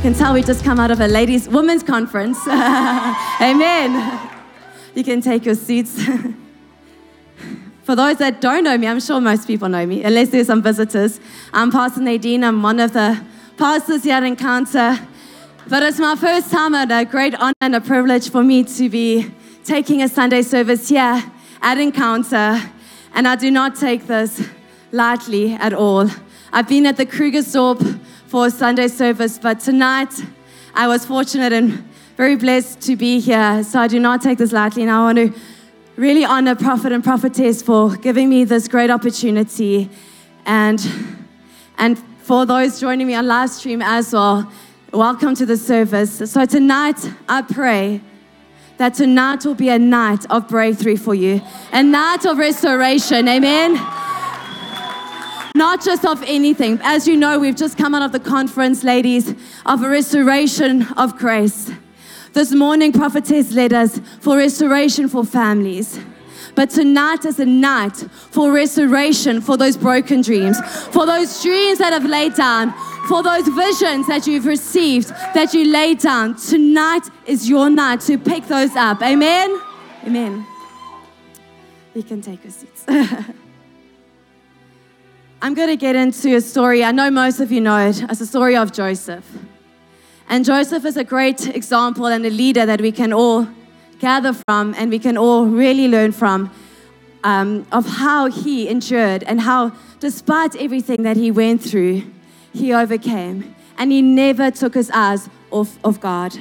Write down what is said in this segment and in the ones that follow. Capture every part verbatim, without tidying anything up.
You can tell we just come out of a ladies' women's conference. Amen. You can take your seats. For those that don't know me, I'm sure most people know me, unless there's some visitors. I'm Pastor Nadine. I'm one of the pastors here at Encounter. But it's my first time and a great honor and a privilege for me to be taking a Sunday service here at Encounter. And I do not take this lightly at all. I've been at the Krugersdorp for a Sunday service, but tonight I was fortunate and very blessed to be here. So I do not take this lightly, and I want to really honor Prophet and Prophetess for giving me this great opportunity, and and for those joining me on live stream as well, welcome to the service. So tonight, I pray that tonight will be a night of breakthrough for you, a night of restoration, amen? Not just of anything. As you know, we've just come out of the conference, ladies, of a restoration of grace. This morning, Prophetess led us for restoration for families. But tonight is a night for restoration for those broken dreams, for those dreams that have laid down, for those visions that you've received, that you laid down. Tonight is your night to pick those up. Amen? Amen. You can take your seats. I'm going to get into a story. I know most of you know it. It's the story of Joseph. And Joseph is a great example and a leader that we can all gather from and we can all really learn from, um, of how he endured and how, despite everything that he went through, he overcame. And he never took his eyes off of God.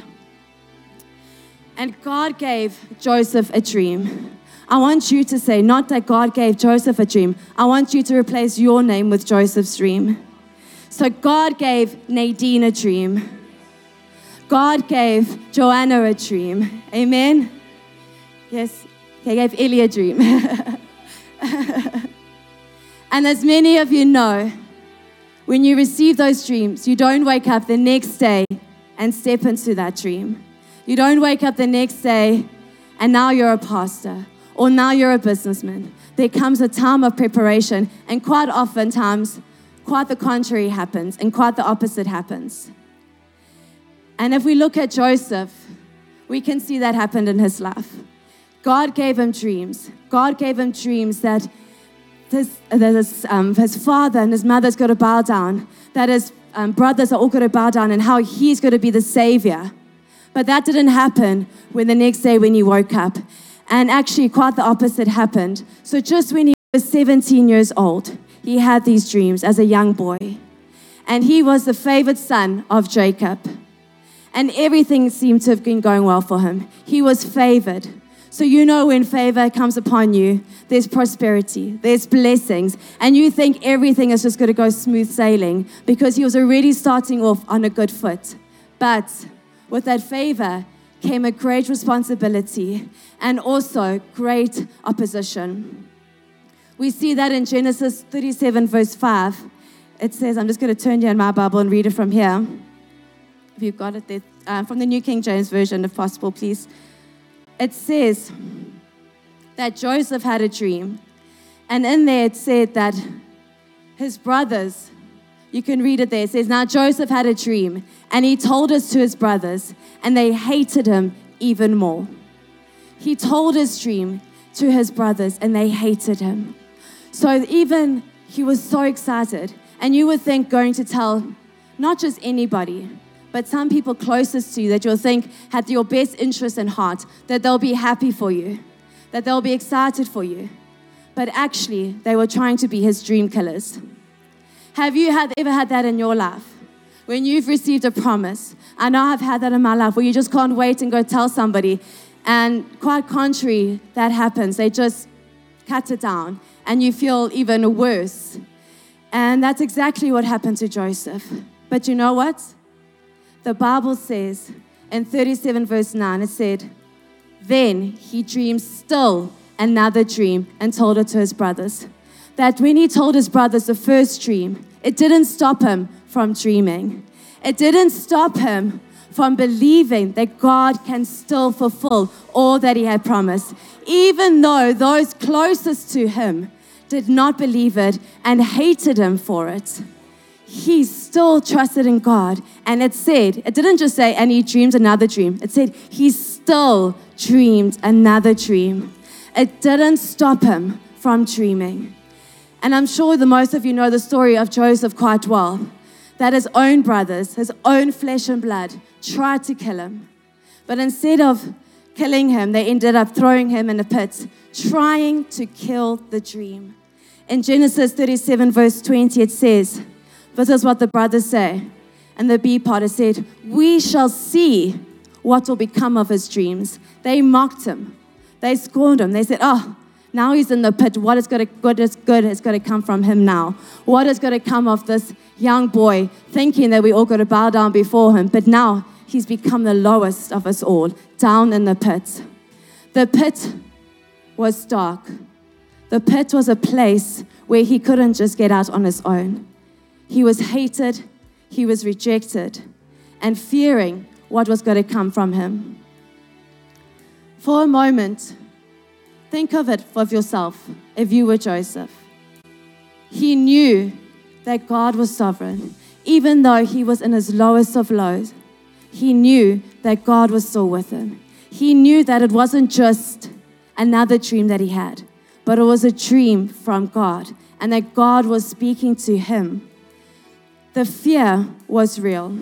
And God gave Joseph a dream. I want you to say, not that God gave Joseph a dream. I want you to replace your name with Joseph's dream. So God gave Nadine a dream. God gave Joanna a dream. Amen? Yes, he gave Ellie a dream. And as many of you know, when you receive those dreams, you don't wake up the next day and step into that dream. You don't wake up the next day and now you're a pastor or now you're a businessman. There comes a time of preparation, and quite often times, quite the contrary happens and quite the opposite happens. And if we look at Joseph, we can see that happened in his life. God gave him dreams. God gave him dreams that his, that his, um, his father and his mother's going to bow down, that his um, brothers are all going to bow down, and how he's going to be the savior. But that didn't happen when the next day when he woke up. And actually, quite the opposite happened. So just when he was seventeen years old, he had these dreams as a young boy. And he was the favored son of Jacob. And everything seemed to have been going well for him. He was favored. So you know when favor comes upon you, there's prosperity, there's blessings, and you think everything is just going to go smooth sailing because he was already starting off on a good foot. But with that favor came a great responsibility and also great opposition. We see that in Genesis thirty-seven, verse five. It says, I'm just going to turn here in my Bible and read it from here. If you've got it there, uh, from the New King James Version, if possible, please. It says that Joseph had a dream. And in there it said that his brothers, you can read it there. It says, now Joseph had a dream, and he told it to his brothers, and they hated him even more. He told his dream to his brothers, and they hated him. So even he was so excited. And you would think going to tell not just anybody, but some people closest to you that you'll think had your best interest in heart, that they'll be happy for you, that they'll be excited for you. But actually, they were trying to be his dream killers. Have you had, ever had that in your life? When you've received a promise, I know I've had that in my life, where you just can't wait and go tell somebody. And quite contrary, that happens. They just cut it down, and you feel even worse. And that's exactly what happened to Joseph. But you know what? The Bible says in thirty-seven verse nine, it said, then he dreamed still another dream and told it to his brothers. That when he told his brothers the first dream, it didn't stop him from dreaming. It didn't stop him from believing that God can still fulfill all that he had promised. Even though those closest to him did not believe it and hated him for it, he still trusted in God And it said, it didn't just say, and he dreamed another dream. It said, he still dreamed another dream. It didn't stop him from dreaming. And I'm sure the most of you know the story of Joseph quite well, that his own brothers, his own flesh and blood, tried to kill him. But instead of killing him, they ended up throwing him in a pit, trying to kill the dream. In Genesis thirty-seven, verse twenty, it says, this is what the brothers say. And the B part, it said, we shall see what will become of his dreams. They mocked him. They scorned him. They said, oh, now he's in the pit. What is going to, what is good is going to come from him now? What is going to come of this young boy thinking that we all got to bow down before him? But now he's become the lowest of us all, down in the pit. The pit was dark. The pit was a place where he couldn't just get out on his own. He was hated. He was rejected and fearing what was going to come from him. For a moment, think of it for yourself if you were Joseph. He knew that God was sovereign. Even though he was in his lowest of lows, he knew that God was still with him. He knew that it wasn't just another dream that he had, but it was a dream from God and that God was speaking to him. The fear was real.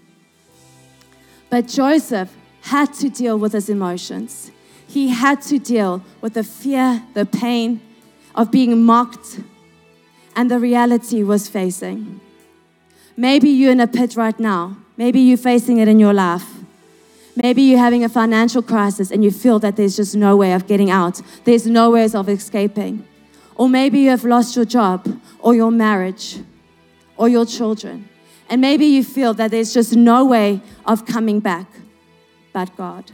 But Joseph had to deal with his emotions. He had to deal with the fear, the pain of being mocked, and the reality was facing. Maybe you're in a pit right now. Maybe you're facing it in your life. Maybe you're having a financial crisis and you feel that there's just no way of getting out. There's no ways of escaping. Or maybe you have lost your job or your marriage or your children. And maybe you feel that there's just no way of coming back but God.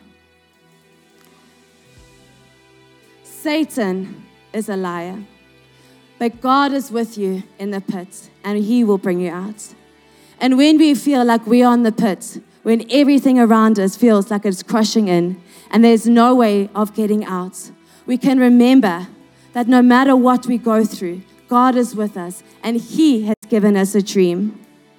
Satan is a liar, but God is with you in the pit and he will bring you out. And when we feel like we are in the pit, when everything around us feels like it's crushing in and there's no way of getting out, we can remember that no matter what we go through, God is with us and he has given us a dream.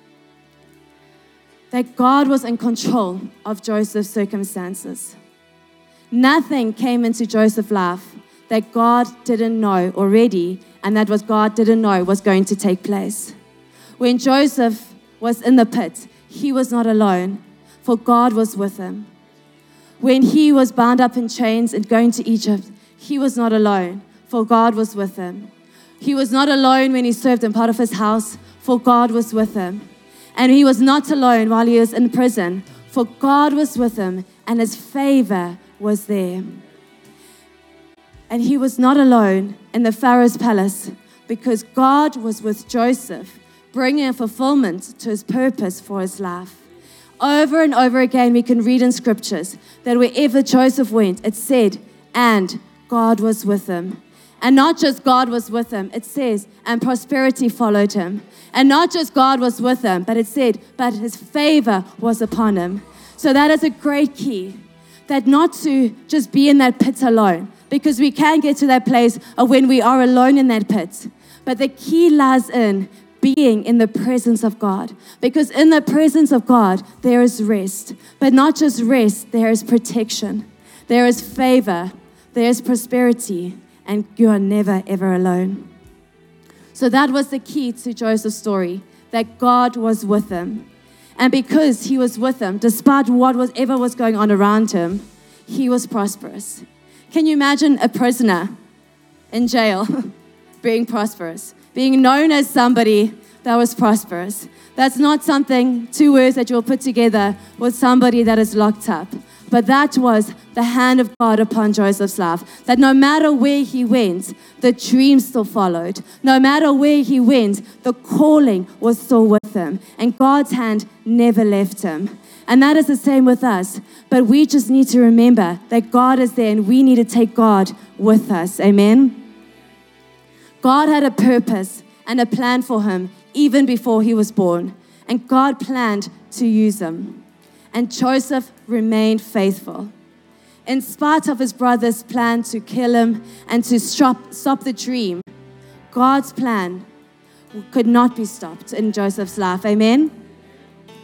That God was in control of Joseph's circumstances. Nothing came into Joseph's life that God didn't know already and that what God didn't know was going to take place. When Joseph was in the pit, he was not alone, for God was with him. When he was bound up in chains and going to Egypt, he was not alone, for God was with him. He was not alone when he served in Potiphar's house, for God was with him. And he was not alone while he was in prison, for God was with him and his favor was there. And he was not alone in the Pharaoh's palace because God was with Joseph, bringing a fulfillment to his purpose for his life. Over and over again, we can read in scriptures that wherever Joseph went, it said, and God was with him. And not just God was with him, it says, and prosperity followed him. And not just God was with him, but it said, but his favor was upon him. So that is a great key, that not to just be in that pit alone, because we can get to that place of when we are alone in that pit. But the key lies in being in the presence of God. Because in the presence of God, there is rest. But not just rest, there is protection. There is favor. There is prosperity. And you are never, ever alone. So that was the key to Joseph's story, that God was with him. And because he was with him, despite whatever was going on around him, he was prosperous. Can you imagine a prisoner in jail being prosperous, being known as somebody that was prosperous? That's not something, two words that you'll put together with somebody that is locked up. But that was the hand of God upon Joseph's life. That no matter where he went, the dream still followed. No matter where he went, the calling was still with him. And God's hand never left him. And that is the same with us. But we just need to remember that God is there and we need to take God with us. Amen? God had a purpose and a plan for him even before he was born. And God planned to use him. And Joseph remained faithful. In spite of his brother's plan to kill him and to stop, stop the dream, God's plan could not be stopped in Joseph's life. Amen?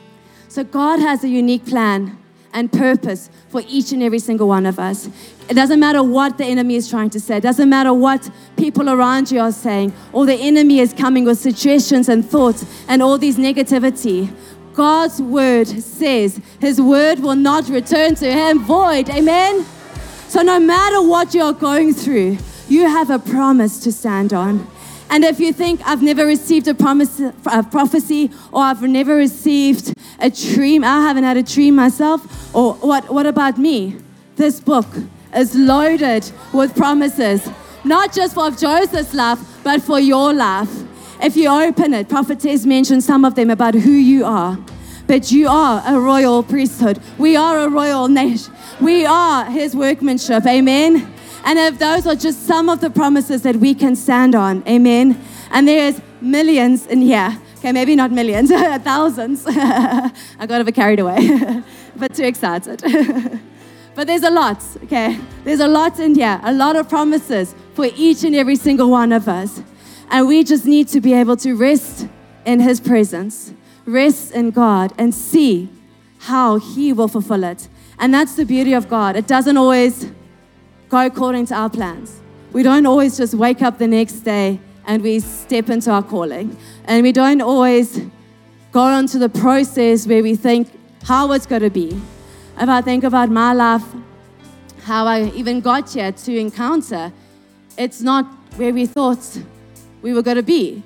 So God has a unique plan and purpose for each and every single one of us. It doesn't matter what the enemy is trying to say. It doesn't matter what people around you are saying, or the enemy is coming with suggestions and thoughts and all these negativity. God's word says his word will not return to him void. Amen? So no matter what you're going through, you have a promise to stand on. And if you think, I've never received a promise, a prophecy, or I've never received a dream, I haven't had a dream myself, or what, what about me? This book is loaded with promises, not just for Joseph's life, but for your life. If you open it, Prophetess mentioned some of them about who you are. But you are a royal priesthood. We are a royal nation. We are his workmanship. Amen. And if those are just some of the promises that we can stand on, amen. And there's millions in here. Okay, maybe not millions, thousands. I got a bit carried away, but too excited. But there's a lot, okay? There's a lot in here, a lot of promises for each and every single one of us. And we just need to be able to rest in his presence, rest in God, and see how he will fulfill it. And that's the beauty of God. It doesn't always go according to our plans. We don't always just wake up the next day and we step into our calling. And we don't always go onto the process where we think how it's going to be. If I think about my life, how I even got here to Encounter, it's not where we thought we were going to be.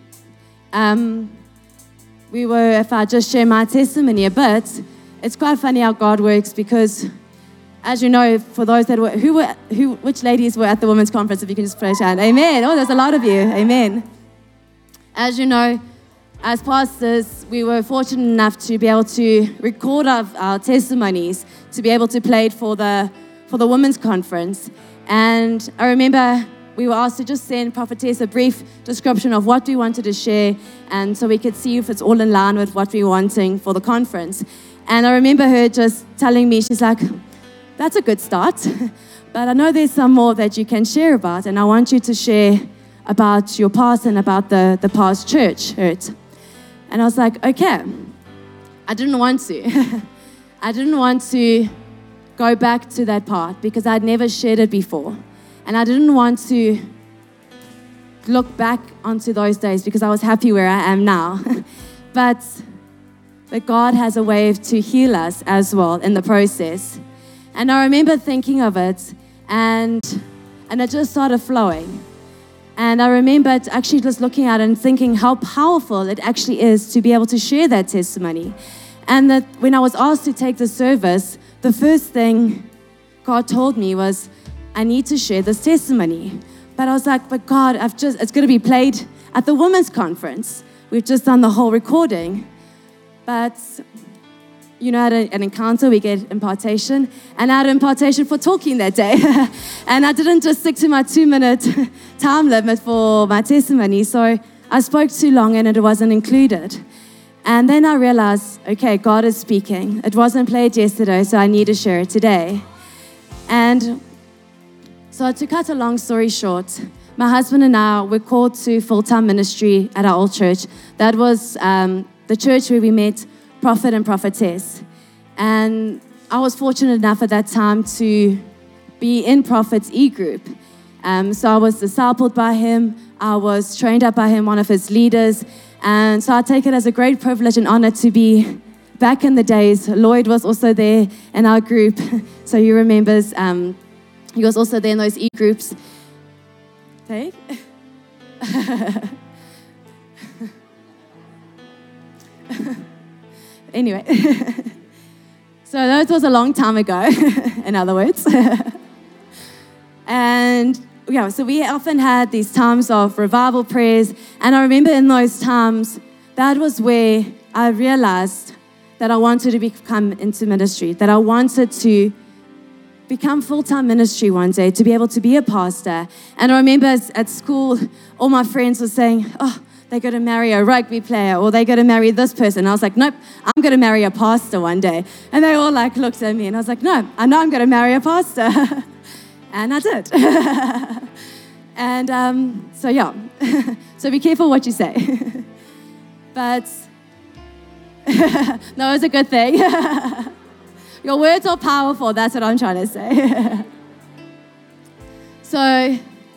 Um, we were, if I just share my testimony a bit, it's quite funny how God works, because as you know, for those that were, who were, who, which ladies were at the women's conference, if you can just raise your hand. Amen. Oh, there's a lot of you. Amen. As you know, as pastors, we were fortunate enough to be able to record our, our testimonies, to be able to play it for the, for the women's conference. And I remember we were asked to just send Prophetess a brief description of what we wanted to share, and so we could see if it's all in line with what we were wanting for the conference. And I remember her just telling me, she's like, that's a good start, but I know there's some more that you can share about, and I want you to share about your past and about the, the past church hurt. And I was like, okay. I didn't want to. I didn't want to go back to that part because I'd never shared it before. And I didn't want to look back onto those days because I was happy where I am now. but, but God has a way to heal us as well in the process. And I remember thinking of it, and and it just started flowing. And I remember actually just looking at it and thinking how powerful it actually is to be able to share that testimony. And that when I was asked to take the service, the first thing God told me was, I need to share this testimony. But I was like, but God, I've just it's going to be played at the women's conference. We've just done the whole recording. But you know, at an encounter, we get impartation. And I had impartation for talking that day. And I didn't just stick to my two-minute time limit for my testimony. So I spoke too long and it wasn't included. And then I realized, okay, God is speaking. It wasn't played yesterday, so I need to share it today. And so to cut a long story short, my husband and I were called to full-time ministry at our old church. That was um, the church where we met Prophet and Prophetess. And I was fortunate enough at that time to be in Prophet's e-group. Um, so I was discipled by him. I was trained up by him, one of his leaders. And so I take it as a great privilege and honor to be back in the days. Lloyd was also there in our group. So he remembers, um, he was also there in those e-groups. Okay. Anyway, so that was a long time ago, in other words. And yeah, so we often had these times of revival prayers. And I remember in those times, that was where I realized that I wanted to become into ministry, that I wanted to become full-time ministry one day, to be able to be a pastor. And I remember at school, all my friends were saying, oh, they're going to marry a rugby player, or they're going to marry this person. And I was like, nope, I'm going to marry a pastor one day. And they all like looked at me, and I was like, no, I know I'm going to marry a pastor. And I did. And um, so, yeah. So be careful what you say. But No, it's a good thing. Your words are powerful. That's what I'm trying to say. So I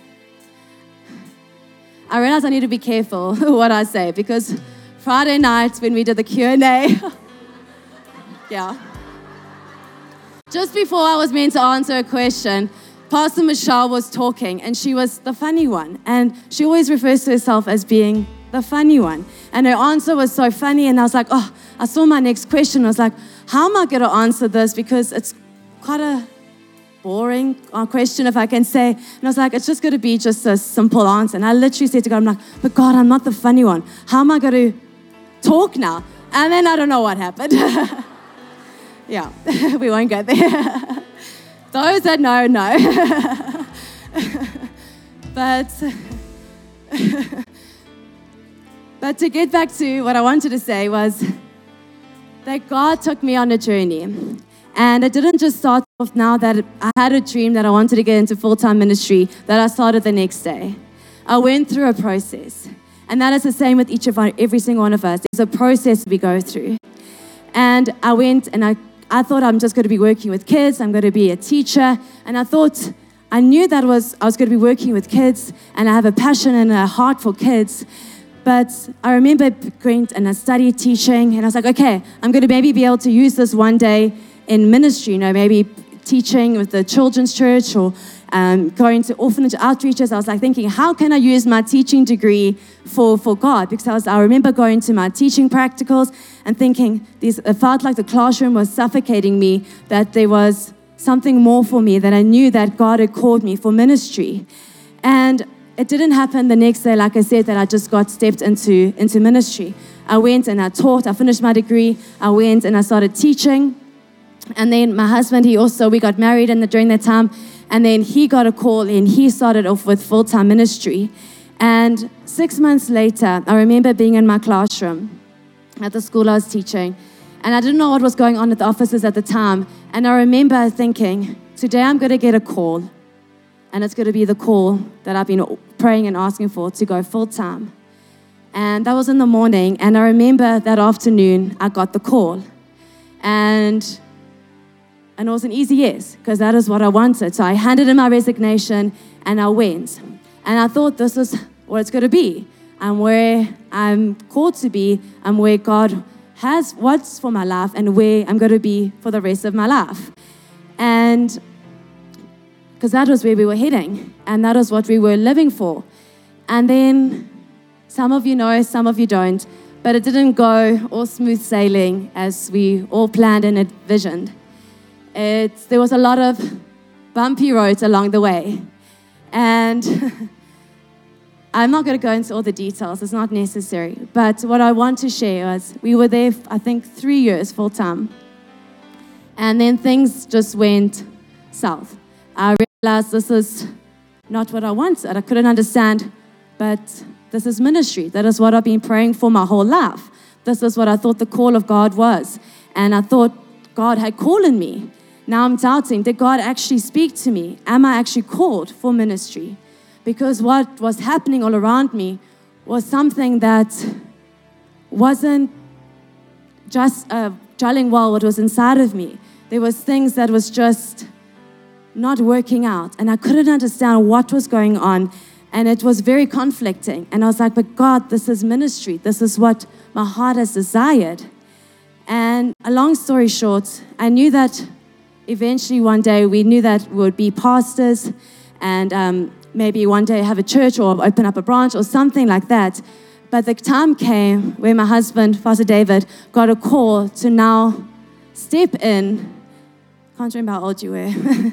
realized I need to be careful what I say, because Friday night when we did the Q and A, yeah, just before I was meant to answer a question, Pastor Michelle was talking, and she was the funny one. And she always refers to herself as being the funny one. And her answer was so funny, and I was like, oh, I saw my next question. I was like, how am I going to answer this? Because it's quite a boring question, if I can say. And I was like, it's just going to be just a simple answer. And I literally said to God, I'm like, but God, I'm not the funny one. How am I going to talk now? And then I don't know what happened. Yeah, we won't go there. Those that know, know. But, but to get back to what I wanted to say was that God took me on a journey. And it didn't just start off now that I had a dream that I wanted to get into full-time ministry, that I started the next day. I went through a process. And that is the same with each of our, every single one of us. There's a process we go through. And I went and I I thought I'm just going to be working with kids. I'm going to be a teacher. And I thought, I knew that was I was going to be working with kids, and I have a passion and a heart for kids. But I remember going and I studied teaching, and I was like, okay, I'm going to maybe be able to use this one day in ministry, you know, maybe teaching with the children's church or um, going to orphanage outreaches. I was like thinking, how can I use my teaching degree for, for God? Because I, was, I remember going to my teaching practicals and thinking, these, it felt like the classroom was suffocating me, that there was something more for me, that I knew that God had called me for ministry. And it didn't happen the next day, like I said, that I just got stepped into, into ministry. I went and I taught, I finished my degree, I went and I started teaching. And then my husband, he also, we got married in the, during that time, and then he got a call and he started off with full-time ministry. And six months later, I remember being in my classroom at the school I was teaching, and I didn't know what was going on at the offices at the time. And I remember thinking, today I'm going to get a call, and it's going to be the call that I've been praying and asking for, to go full-time. And that was in the morning, and I remember that afternoon I got the call. And And it was an easy yes, because that is what I wanted. So I handed in my resignation and I went. And I thought this is what it's going to be. I'm where I'm called to be. I'm where God has what's for my life and where I'm going to be for the rest of my life. And because that was where we were heading. And that was what we were living for. And then some of you know, some of you don't. But it didn't go all smooth sailing as we all planned and envisioned. It's, there was a lot of bumpy roads along the way. And I'm not going to go into all the details. It's not necessary. But what I want to share was we were there, I think, three years full time. And then things just went south. I realized this is not what I wanted. I couldn't understand, but this is ministry. That is what I've been praying for my whole life. This is what I thought the call of God was. And I thought God had called in me. Now I'm doubting, did God actually speak to me? Am I actually called for ministry? Because what was happening all around me was something that wasn't just uh, gelling well what was inside of me. There was things that was just not working out. And I couldn't understand what was going on. And it was very conflicting. And I was like, but God, this is ministry. This is what my heart has desired. And a long story short, I knew that eventually one day we knew that we would be pastors and um, maybe one day have a church or open up a branch or something like that. But the time came where my husband, Pastor David, got a call to now step in. Can't remember how old you were.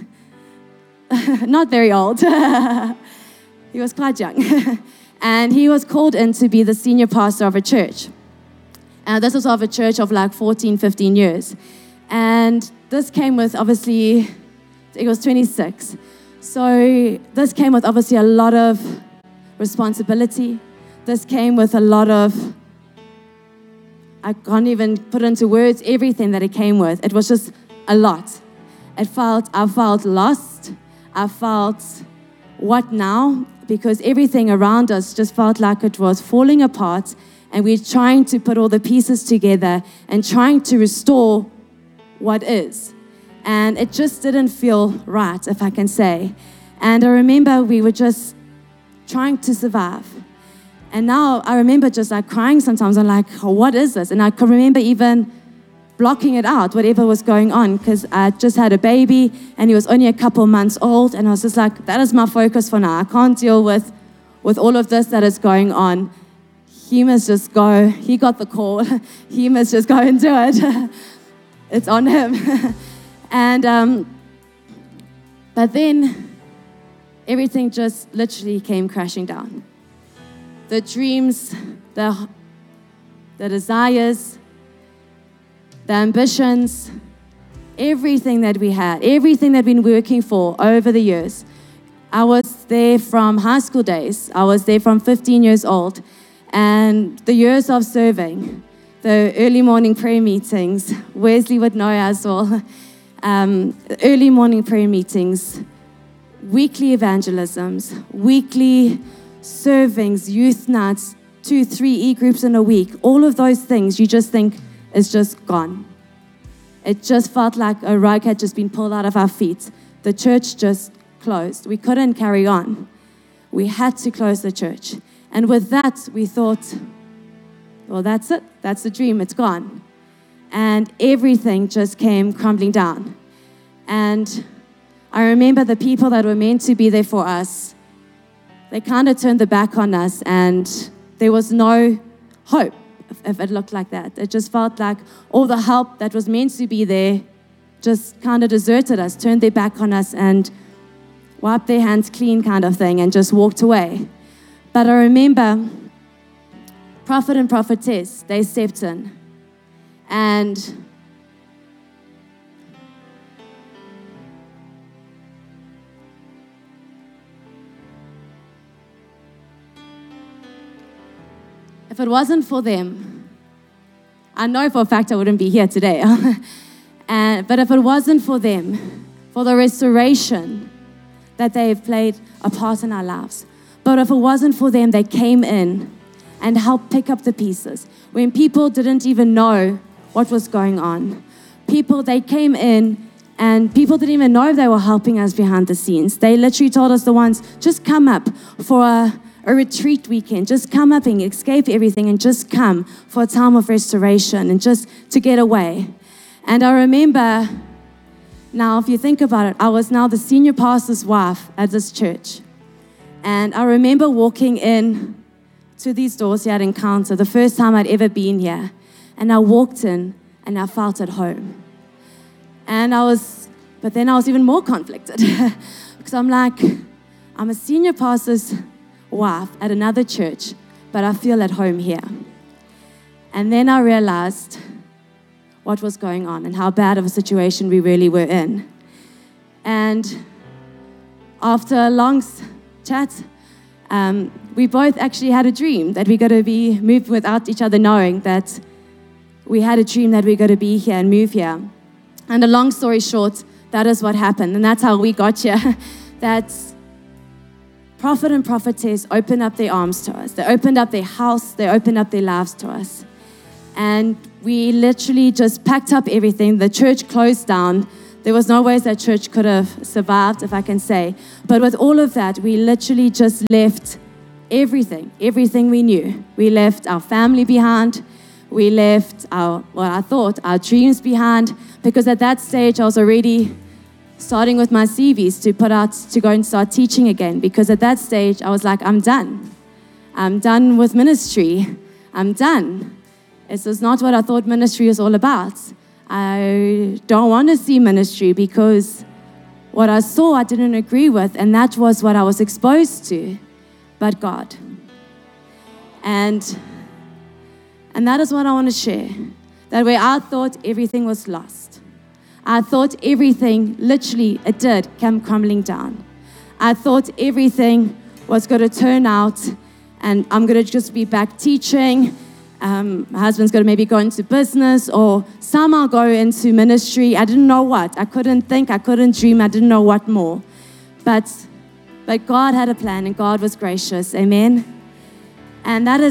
Not very old. He was quite young. And he was called in to be the senior pastor of a church. And this was of a church of like fourteen, fifteen years. And this came with, obviously, it was twenty-six. So this came with, obviously, a lot of responsibility. This came with a lot of, I can't even put into words everything that it came with. It was just a lot. It felt, I felt lost. I felt, what now? Because everything around us just felt like it was falling apart. And we're trying to put all the pieces together and trying to restore what is. And it just didn't feel right, if I can say. And I remember we were just trying to survive. And now I remember just like crying sometimes. I'm like, oh, what is this? And I can remember even blocking it out, whatever was going on, because I just had a baby and he was only a couple months old. And I was just like, that is my focus for now. I can't deal with, with all of this that is going on. He must just go. He got the call. He must just go and do it. It's on him. and, um, but then everything just literally came crashing down. The dreams, the, the desires, the ambitions, everything that we had, everything that we've been working for over the years. I was there from high school days. I was there from fifteen years old. And the years of serving, the early morning prayer meetings, Wesley would know as well, um, early morning prayer meetings, weekly evangelisms, weekly servings, youth nights, two, three e-groups in a week, all of those things you just think is just gone. It just felt like a rug had just been pulled out of our feet. The church just closed. We couldn't carry on. We had to close the church. And with that, we thought, well, that's it. That's the dream. It's gone. And everything just came crumbling down. And I remember the people that were meant to be there for us, they kind of turned their back on us, and there was no hope if, if it looked like that. It just felt like all the help that was meant to be there just kind of deserted us, turned their back on us, and wiped their hands clean kind of thing, and just walked away. But I remember prophet and prophetess, they stepped in. And if it wasn't for them, I know for a fact I wouldn't be here today. and, but if it wasn't for them, for the restoration that they have played a part in our lives, but if it wasn't for them, they came in and helped pick up the pieces. When people didn't even know what was going on. People, they came in and people didn't even know they were helping us behind the scenes. They literally told us the ones, just come up for a, a retreat weekend. Just come up and escape everything and just come for a time of restoration and just to get away. And I remember, now if you think about it, I was now the senior pastor's wife at this church. And I remember walking in to these doors here at Encounter, the first time I'd ever been here. And I walked in and I felt at home. And I was, but then I was even more conflicted. Because I'm like, I'm a senior pastor's wife at another church, but I feel at home here. And then I realized what was going on and how bad of a situation we really were in. And after a long chat, um, we both actually had a dream that we're going to be moved without each other knowing that we had a dream that we're going to be here and move here. And a long story short, that is what happened. And that's how we got here. That prophet and prophetess opened up their arms to us. They opened up their house. They opened up their lives to us. And we literally just packed up everything. The church closed down. There was no ways that church could have survived, if I can say. But with all of that, we literally just left everything, everything we knew. We left our family behind. We left our, well, I thought, our dreams behind. Because at that stage, I was already starting with my C Vs to put out, to go and start teaching again. Because at that stage, I was like, I'm done. I'm done with ministry. I'm done. This is not what I thought ministry is all about. I don't want to see ministry because what I saw I didn't agree with, and that was what I was exposed to, but God. And, and that is what I want to share. That way I thought everything was lost. I thought everything, literally, it did come crumbling down. I thought everything was going to turn out and I'm going to just be back teaching. Um, my husband's going to maybe go into business or somehow go into ministry. I didn't know what. I couldn't think. I couldn't dream. I didn't know what more. But, but God had a plan and God was gracious. Amen. And that is,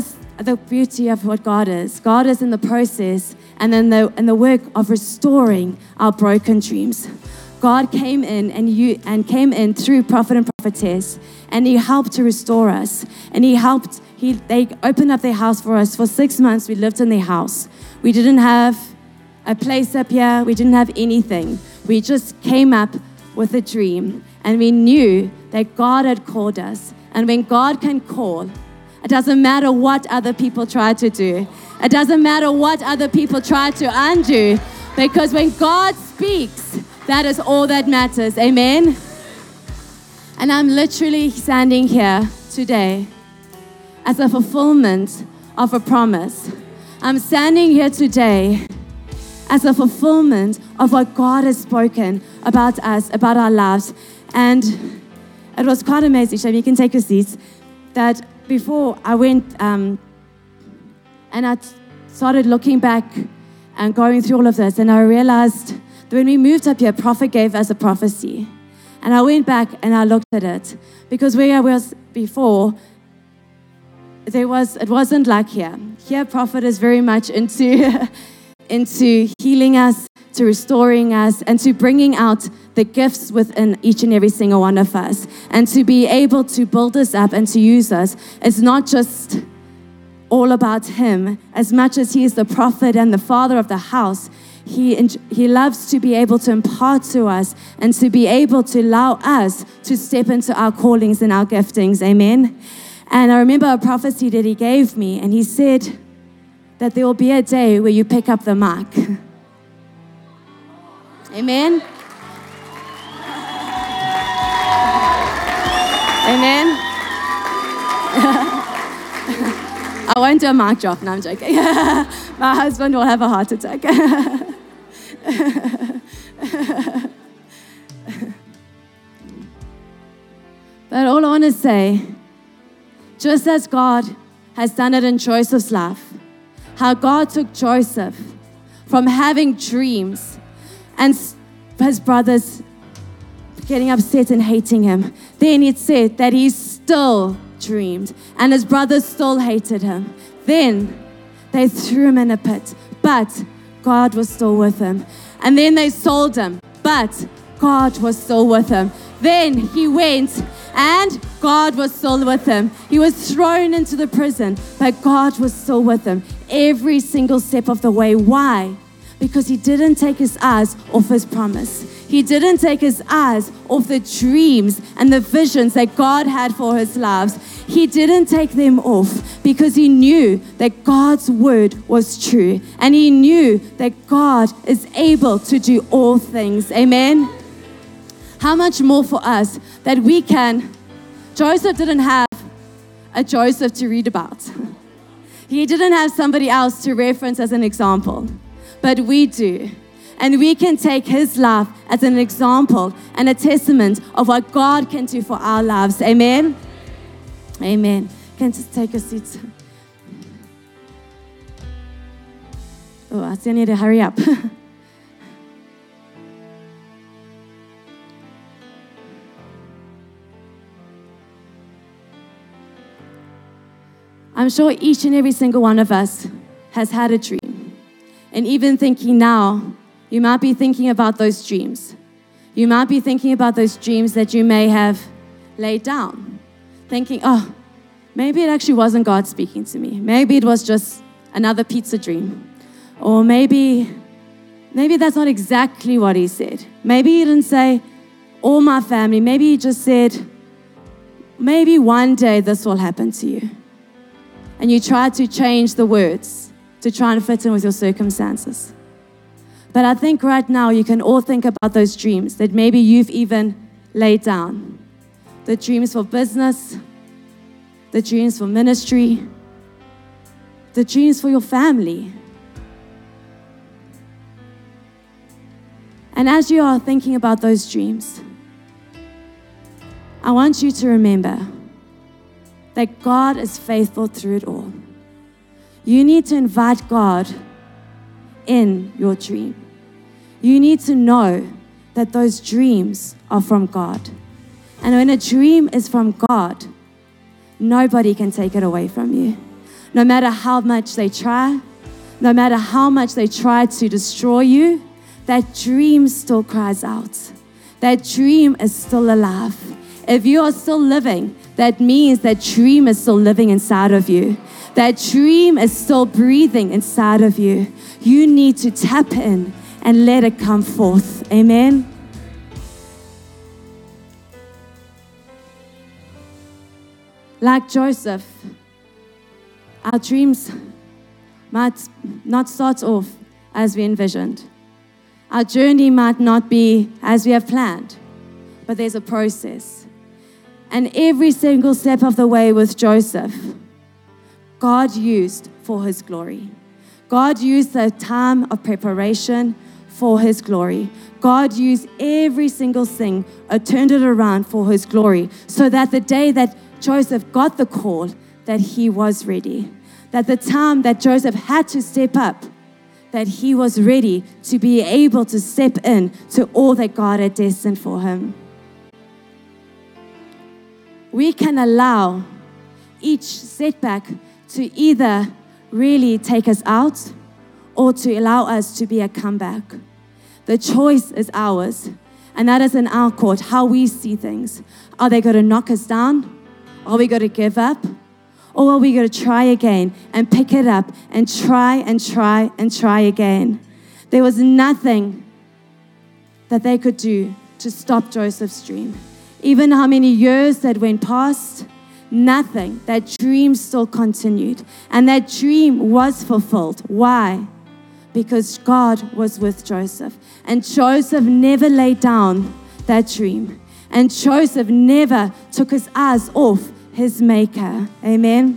the beauty of what God is. God is in the process and in the, in the work of restoring our broken dreams. God came in and you and came in through prophet and prophetess, and He helped to restore us. And He helped, he, they opened up their house for us. For six months, we lived in their house. We didn't have a place up here. We didn't have anything. We just came up with a dream, and we knew that God had called us. And when God can call, it doesn't matter what other people try to do. It doesn't matter what other people try to undo, because when God speaks, that is all that matters. Amen? And I'm literally standing here today as a fulfillment of a promise. I'm standing here today as a fulfillment of what God has spoken about us, about our lives. And it was quite amazing. Shame, you can take your seats. That before I went um, and I started looking back and going through all of this, and I realized that when we moved up here, Prophet gave us a prophecy. And I went back and I looked at it, because where I was before, there was it wasn't like here. Here, Prophet is very much into into healing us, to restoring us, and to bringing out the gifts within each and every single one of us, and to be able to build us up and to use us. It's not just all about Him. As much as He is the prophet and the father of the house, He, he loves to be able to impart to us and to be able to allow us to step into our callings and our giftings. Amen. And I remember a prophecy that He gave me, and He said that there will be a day where you pick up the mic. Amen. Amen. I won't do a mic drop. No, I'm joking. My husband will have a heart attack. But all I want to say, just as God has done it in Joseph's life, how God took Joseph from having dreams and his brothers getting upset and hating him, then it said that he still dreamed and his brothers still hated him. Then they threw him in a pit, but God was still with him. And then they sold him, but God was still with him. Then he went and God was still with him. He was thrown into the prison, but God was still with him every single step of the way. Why? Because he didn't take his eyes off his promise. He didn't take his eyes off the dreams and the visions that God had for his lives. He didn't take them off because he knew that God's word was true. And he knew that God is able to do all things. Amen. How much more for us that we can. Joseph didn't have a Joseph to read about. He didn't have somebody else to reference as an example. But we do. And we can take his life as an example and a testament of what God can do for our lives. Amen? Amen. Can just take a seat. Oh, I still need to hurry up. I'm sure each and every single one of us has had a dream. And even thinking now, you might be thinking about those dreams. You might be thinking about those dreams that you may have laid down. Thinking, oh, maybe it actually wasn't God speaking to me. Maybe it was just another pizza dream. Or maybe, maybe that's not exactly what He said. Maybe He didn't say, all my family. Maybe He just said, maybe one day this will happen to you. And you try to change the words to try and fit in with your circumstances. But I think right now you can all think about those dreams that maybe you've even laid down. The dreams for business, the dreams for ministry, the dreams for your family. And as you are thinking about those dreams, I want you to remember that God is faithful through it all. You need to invite God in your dream. You need to know that those dreams are from God. And when a dream is from God, nobody can take it away from you. no matter how much they try, no matter how much they try to destroy you, that dream still cries out. That dream is still alive. If you are still living, that means that dream is still living inside of you. That dream is still breathing inside of you. You need to tap in and let it come forth. Amen. Like Joseph, our dreams might not start off as we envisioned. Our journey might not be as we have planned, but there's a process. And every single step of the way with Joseph, God used for His glory. God used the time of preparation for His glory. God used every single thing, uh, turned it around for His glory, so that the day that Joseph got the call, that he was ready. That the time that Joseph had to step up, that he was ready to be able to step in to all that God had destined for him. We can allow each setback to either really take us out or to allow us to be a comeback. The choice is ours, and that is in our court, how we see things. Are they going to knock us down? Are we going to give up? Or are we going to try again and pick it up and try and try and try again? There was nothing that they could do to stop Joseph's dream. Even how many years that went past, nothing. That dream still continued. And that dream was fulfilled. Why? Because God was with Joseph. And Joseph never laid down that dream. And Joseph never took his eyes off his maker. Amen.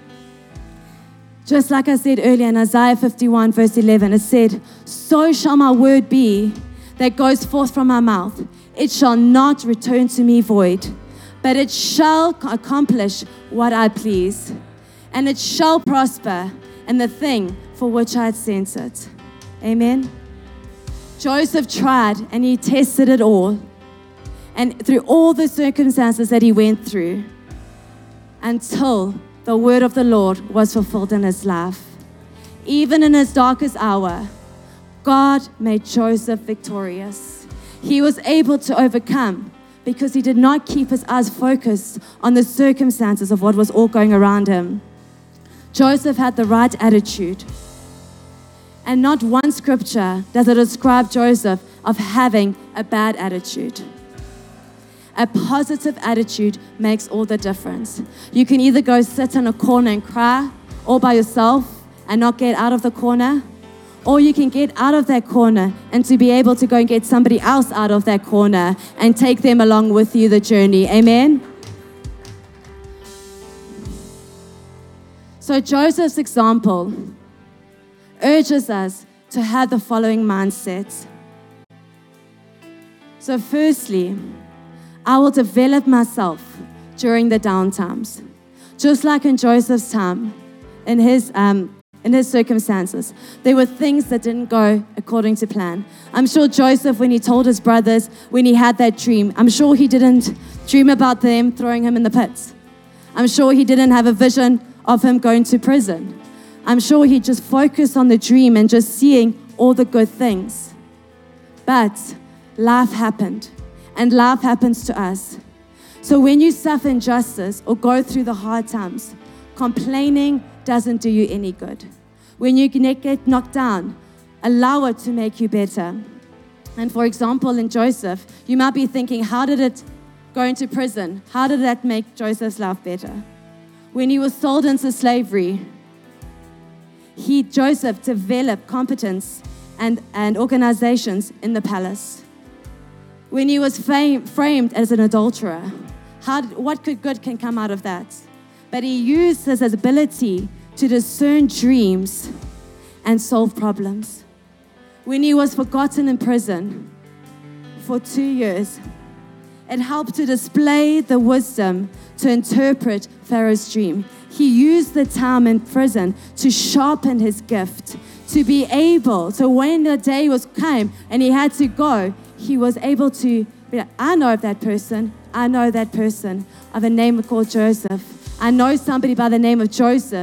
Just like I said earlier in Isaiah fifty-one verse eleven, it said, "So shall my word be that goes forth from my mouth. It shall not return to me void, but it shall accomplish what I please, and it shall prosper in the thing for which I had sent it." Amen. Joseph tried and he tested it all. And through all the circumstances that he went through, until the word of the Lord was fulfilled in his life. Even in his darkest hour, God made Joseph victorious. He was able to overcome because he did not keep his eyes focused on the circumstances of what was all going around him. Joseph had the right attitude. And not one scripture does it describe Joseph of having a bad attitude. A positive attitude makes all the difference. You can either go sit in a corner and cry all by yourself and not get out of the corner, or you can get out of that corner and to be able to go and get somebody else out of that corner and take them along with you the journey. Amen? So Joseph's example urges us to have the following mindset. So firstly, I will develop myself during the down times. Just like in Joseph's time, in his um, in his circumstances, there were things that didn't go according to plan. I'm sure Joseph, when he told his brothers, when he had that dream, I'm sure he didn't dream about them throwing him in the pits. I'm sure he didn't have a vision of him going to prison. I'm sure he just focused on the dream and just seeing all the good things. But life happened. And life happens to us. So when you suffer injustice or go through the hard times, complaining doesn't do you any good. When you get knocked down, allow it to make you better. And for example, in Joseph, you might be thinking, how did it go into prison? How did that make Joseph's life better? When he was sold into slavery, he, Joseph, developed competence and, and organizations in the palace. When he was fam- framed as an adulterer, how did, what could good can come out of that? But he used his ability to discern dreams and solve problems. When he was forgotten in prison for two years, it helped to display the wisdom to interpret Pharaoh's dream. He used the time in prison to sharpen his gift, to be able, so when the day was came and he had to go, he was able to be like, I know of that person. I know that person of a name called Joseph. I know somebody by the name of Joseph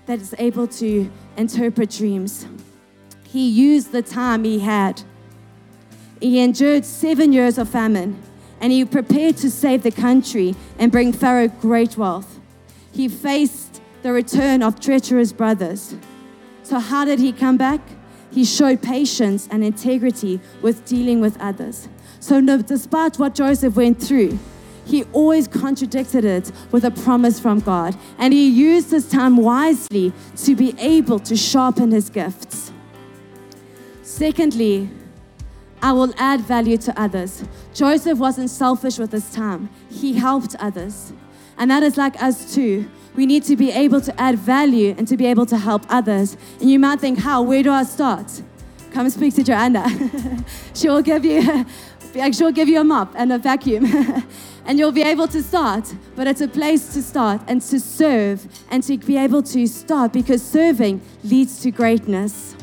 that is able to interpret dreams. He used the time he had. He endured seven years of famine, and he prepared to save the country and bring Pharaoh great wealth. He faced the return of treacherous brothers. So how did he come back? He showed patience and integrity with dealing with others. So no, despite what Joseph went through, he always contradicted it with a promise from God. And he used his time wisely to be able to sharpen his gifts. Secondly, I will add value to others. Joseph wasn't selfish with his time. He helped others. And that is like us too. We need to be able to add value and to be able to help others. And you might think, how? Where do I start? Come speak to Joanna. She'll give you, she'll give you a mop and a vacuum. And you'll be able to start. But it's a place to start and to serve and to be able to start, because serving leads to greatness.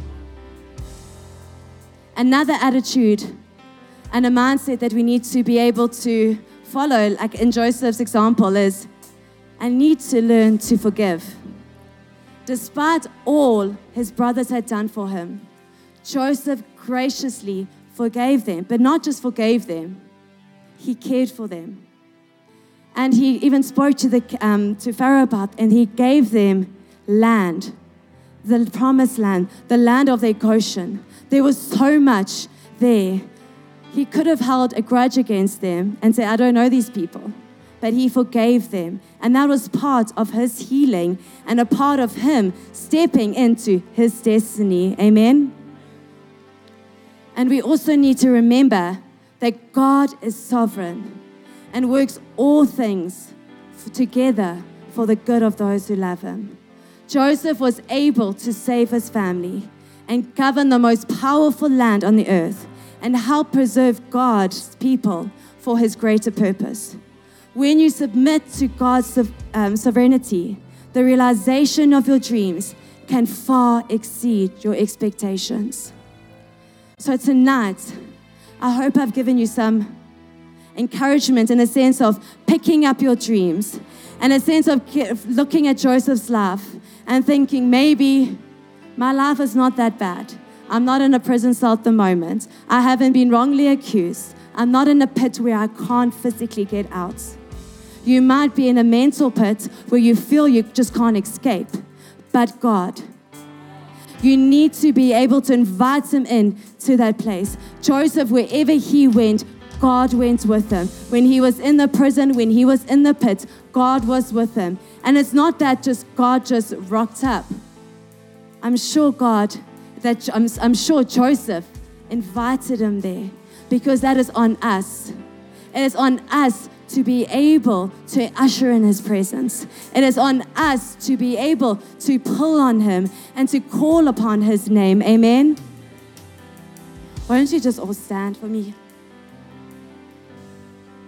Another attitude and a mindset that we need to be able to follow, like in Joseph's example, is I need to learn to forgive. Despite all his brothers had done for him, Joseph graciously forgave them, but not just forgave them, he cared for them. And he even spoke to the um, to Pharaoh about, and he gave them land, the promised land, the land of their Goshen. There was so much there. He could have held a grudge against them and said, I don't know these people. But he forgave them. And that was part of his healing and a part of him stepping into his destiny. Amen? And we also need to remember that God is sovereign and works all things together for the good of those who love him. Joseph was able to save his family and govern the most powerful land on the earth and help preserve God's people for his greater purpose. When you submit to God's um, sovereignty, the realization of your dreams can far exceed your expectations. So tonight, I hope I've given you some encouragement in a sense of picking up your dreams, and a sense of looking at Joseph's life and thinking, maybe my life is not that bad. I'm not in a prison cell at the moment. I haven't been wrongly accused. I'm not in a pit where I can't physically get out. You might be in a mental pit where you feel you just can't escape. But God, you need to be able to invite him in to that place. Joseph, wherever he went, God went with him. When he was in the prison, when he was in the pit, God was with him. And it's not that just God just rocked up. I'm sure God, that I'm, I'm sure Joseph invited him there, because that is on us. It is on us to be able to usher in his presence. It is on us to be able to pull on him and to call upon his name. Amen. Why don't you just all stand for me?